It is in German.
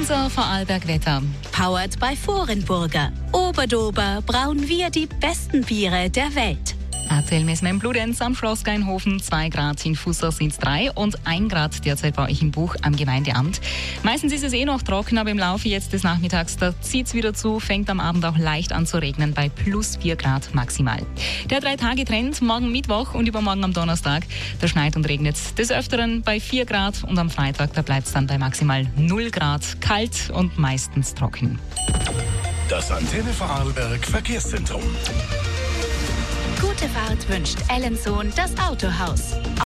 Unser Vorarlberg-Wetter. Powered by Vorenburger. Oberdober brauen wir die besten Biere der Welt. Aktuell messen wir in Bludenz am Schloss Geinhofen 2 Grad, in Fussar sind es 3 und 1 Grad derzeit bei euch im Buch am Gemeindeamt. Meistens ist es noch trocken, aber im Laufe jetzt des Nachmittags, da zieht es wieder zu, fängt am Abend auch leicht an zu regnen bei plus 4 Grad maximal. Der 3-Tage-Trend morgen Mittwoch und übermorgen am Donnerstag, da schneit und regnet es des Öfteren bei 4 Grad und am Freitag, da bleibt es dann bei maximal 0 Grad, kalt und meistens trocken. Das Antenne Vorarlberg Verkehrszentrum. Gute Fahrt wünscht Ellensohn, das Autohaus.